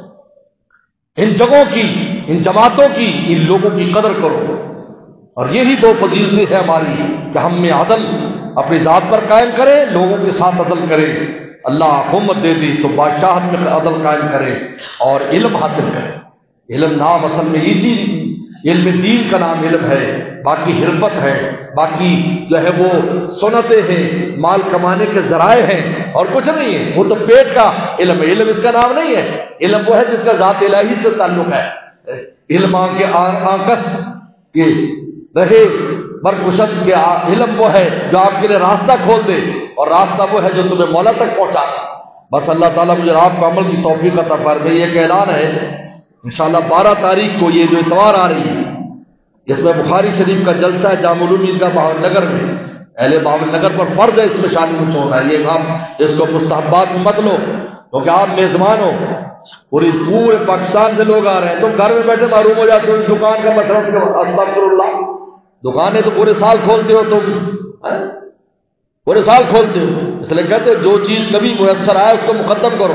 [SPEAKER 1] ان جگہوں کی، ان جماعتوں کی، ان لوگوں کی قدر کرو، اور یہی دو فضیلتیں ہیں ہماری کہ ہم میں عدل اپنی ذات پر قائم کرے، لوگوں کے ساتھ عدل کرے، اللہ حکومت دے دی تو بادشاہت میں عدل قائم کرے اور علم حاصل کرے۔ علم نام اصل میں اسی علم دین کا نام علم ہے، باقی حرفت ہے، باقی جو ہے وہ سنتیں ہیں، مال کمانے کے ذرائع ہیں، اور کچھ نہیں ہے، وہ تو پیٹ کا علم ہے۔ علم اس کا نام نہیں ہے، علم وہ ہے جس کا ذات الہی سے تعلق ہے۔ علم کے آنکس کے رہے برکشت کے علم وہ ہے جو آپ کے لیے راستہ کھول دے، اور راستہ وہ ہے جو تمہیں مولا تک پہنچا دے۔ بس اللہ تعالیٰ مجھے آپ کو عمل کی توفیق عطا فرمائے۔ یہ ایک اعلان ہے، انشاءاللہ 12 تاریخ کو یہ جو اتوار آ رہی ہے، اس میں بخاری شریف کا جلسہ ہے جامع العلوم عیدگاہ بہاول نگر میں۔ اہل بہاول نگر پر فرض ہے اس میں شامل ہونا ہے، یہ آپ اس کو مستحبات میں مت لو، کیونکہ آپ میزبان ہو، پورے پاکستان سے لوگ آ رہے ہیں، تم گھر میں بیٹھے معروم ہو جاتے ہو دکان کا مطلب، استغفراللہ، دکانیں تو پورے سال کھولتے ہو تم، پورے سال کھولتے ہو، اس لیے کہتے جو چیز کبھی میسر آئے اس کو مقدم کرو۔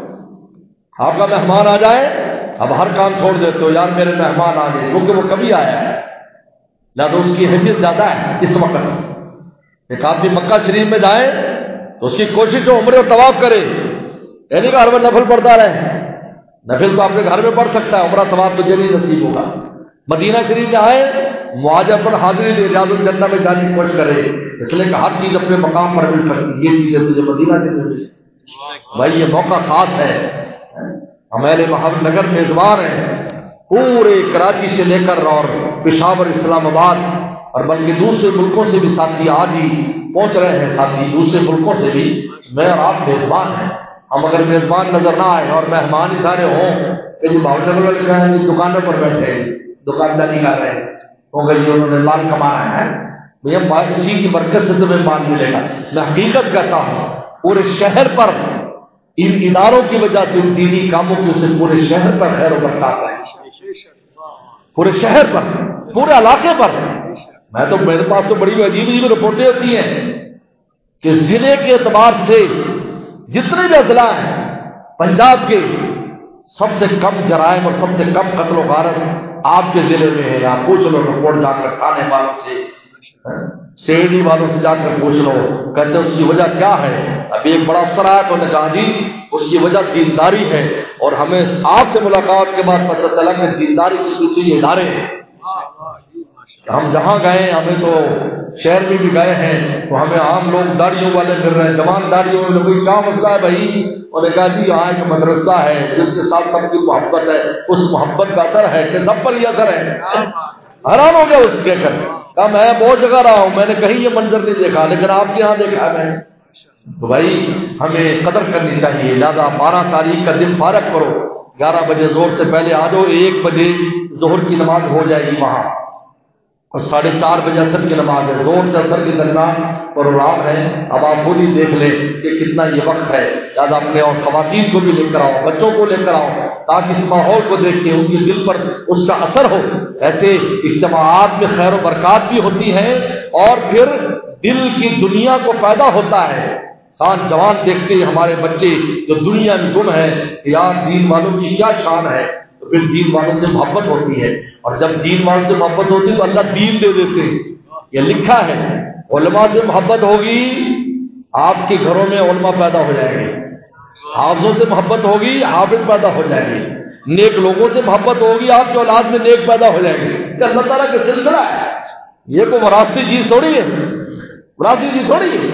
[SPEAKER 1] آپ کا مہمان آ جائے، اب ہر کام چھوڑ دیتے ہو، یار میرے مہمان آ گئے، کیونکہ وہ کبھی آیا ہے، لہٰذا اس کی اہمیت زیادہ ہے اس وقت۔ ایک آدمی مکہ شریف میں جائے تو اس کی کوشش ہو عمرے اور طواف کرے، یعنی کہ ہر وقت نفل پڑھتا رہے، نفل تو اپنے گھر میں پڑھ سکتا ہے، عمرہ طواف تو جلدی نصیب ہوگا۔ مدینہ شریف میں آئے، مہاجر پر حاضری ریاض الجنہ میں جانے کی کوشش کرے، اس لیے کہ ہر چیز اپنے مقام پر مل سکتی، یہ چیزیں تجھے مدینہ سے مل۔ بھائی یہ موقع خاص ہے، ہمارے بہاول نگر میزبان ہیں، پورے کراچی سے لے کر اور پشاور، اسلام آباد، اور بلکہ دوسرے ملکوں سے بھی ساتھی آج ہی پہنچ رہے ہیں، ساتھی دوسرے ملکوں سے بھی۔ میں اور آپ میزبان ہیں، ہم اگر میزبان نظر نہ آئے اور مہمان ہی سارے ہوں کہ جو بہاول نگر والے کہیں گے دکانوں پر بیٹھے ہیں، دکانداری کر رہے ہیں، کیونکہ جی انہوں نے مال کمانا ہے، تو یہ اسی کی برکت سے تمہیں مال ملے گا۔ میں حقیقت کہتا ہوں، پورے شہر پر ان اداروں کی وجہ سے، ان دینی کاموں کی وجہ سے پورے شہر پر خیر و برکات ہے، پورے شہر پر، پورے علاقے پر۔ میں تو میرے پاس تو بڑی عجیب عجیب رپورٹیں ہوتی ہیں کہ ضلع کے اعتبار سے جتنے بھی اضلاع ہیں پنجاب کے، سب سے کم جرائم اور سب سے کم قتل و غارت آپ کے ضلع میں ہے۔ آپ پوچھ لو رپورٹ جا کر تھانے والوں سے، شیرڈی والوں سے جا کر پوچھ لو، کہتے اس کی وجہ کیا ہے۔ ابھی ایک بڑا افسر آیا تو انہوں نے کہا جی اس کی وجہ دینداری ہے، اور ہمیں آپ سے ملاقات کے بعد پتہ چلا کہ دینداری کے پیچھے یہ ادارے ہیں۔ ہم جہاں گئے، ہمیں تو شہر میں بھی گئے ہیں تو ہمیں عام لوگ داڑیوں والے مل رہے ہیں، جوان داڑیوں والے، کوئی کیا مسئلہ ہے بھائی؟ انہوں نے کہا جی یہاں ایک مدرسہ ہے جس کے ساتھ سب کی محبت ہے، اس محبت کا اثر ہے کہ سب پر یہ اثر ہے۔ حیران ہو گیا اس کے کر، کہا میں بہت جگہ رہا ہوں، میں نے کہیں یہ منظر نہیں دیکھا، لیکن آپ کے یہاں دیکھا میں نے۔ تو بھائی ہمیں قدر کرنی چاہیے، لہذا 12 تاریخ کا دن فارغ کرو، 11 بجے زہر سے پہلے آ جاؤ، 1 بجے ظہر کی نماز ہو جائے گی وہاں، اور 4:30 بجے عصر کی نماز ہے، زہر سے عصر کے درمیان پروگرام ہے۔ اب آپ خود ہی دیکھ لیں کہ کتنا یہ وقت ہے، لہٰذا اپنے اور خواتین کو بھی لے کر آؤ، بچوں کو لے کر آؤ، تاکہ اس ماحول کو دیکھ کے ان کے دل پر اس کا اثر ہو۔ ایسے اجتماعات میں خیر و برکات بھی ہوتی ہیں، اور پھر دل کی دنیا کو فائدہ ہوتا ہے۔ سان جوان دیکھتے ہیں ہمارے بچے جو دنیا میں گم ہے، یار دین والوں کی کیا شان ہے، پھر دین والوں سے محبت ہوتی ہے، اور جب دین والوں سے محبت ہوتی ہے تو اللہ دین دے دیتے ہیں۔ یہ لکھا ہے، علماء سے محبت ہوگی آپ کے گھروں میں علماء پیدا ہو جائیں گے، حافظوں سے محبت ہوگی حافظ پیدا ہو جائیں گے، نیک لوگوں سے محبت ہوگی آپ کی اولاد میں نیک پیدا ہو جائیں گے۔ یہ اللہ تعالیٰ کا سلسلہ ہے، یہ کوئی وراثتی چیز تھوڑی ہے، وراثتی چیز تھوڑی ہے۔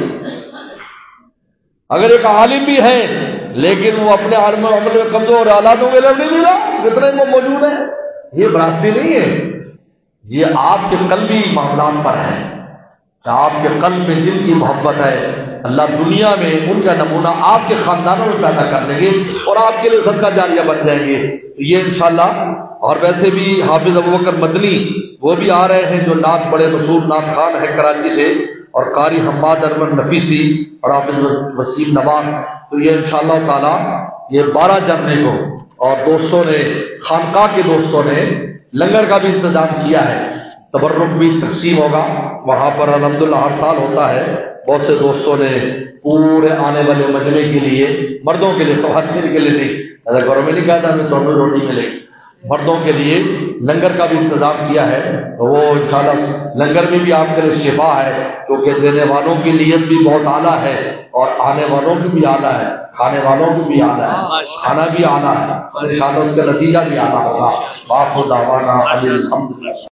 [SPEAKER 1] اگر ایک عالم بھی ہے لیکن وہ اپنے عالم عمل میں کمزور ہے، اولادوں میں علم نہیں ملا جتنے وہ موجود ہے، یہ وراثتی نہیں ہے، یہ آپ کے قلبی معاملات پر ہے۔ آپ کے قلب میں جن کی محبت ہے اللہ دنیا میں ان کا نمونہ آپ کے خاندانوں میں پیدا کر دیں گے اور آپ کے لیے صدقہ جاریہ بن جائیں گے، یہ انشاءاللہ۔ اور ویسے بھی حافظ ابوبکر مدنی وہ بھی آ رہے ہیں جو نعت بڑے مشہور نعت خان ہے کراچی سے، اور قاری حماد ارمن نفیسی اور حافظ وسیم نواز، تو یہ انشاءاللہ تعالی یہ 12 جنوری کو، اور دوستوں نے خانقاہ کے دوستوں نے لنگر کا بھی انتظام کیا ہے، تبرک بھی تقسیم ہوگا وہاں پر الحمدللہ ہر سال ہوتا ہے۔ بہت سے دوستوں نے پورے آنے والے مجمع کے لیے، مردوں کے لیے، خواتین کے لیے نہیں، اگر گھروں میں نہیں کہا تھا ہمیں تو روٹی ملے، مردوں کے لیے لنگر کا بھی انتظام کیا ہے، وہ انشاءاللہ لنگر میں بھی آپ کے لیے شفا ہے، کیونکہ دینے والوں کی نیت بھی بہت اعلیٰ ہے اور آنے والوں کی بھی اعلیٰ ہے، کھانے والوں کی بھی اعلیٰ ہے، کھانا بھی اعلیٰ ہے، اور انشاءاللہ اس کا نتیجہ بھی اعلیٰ ہوگا۔ باپ دعوانا الحمدللہ۔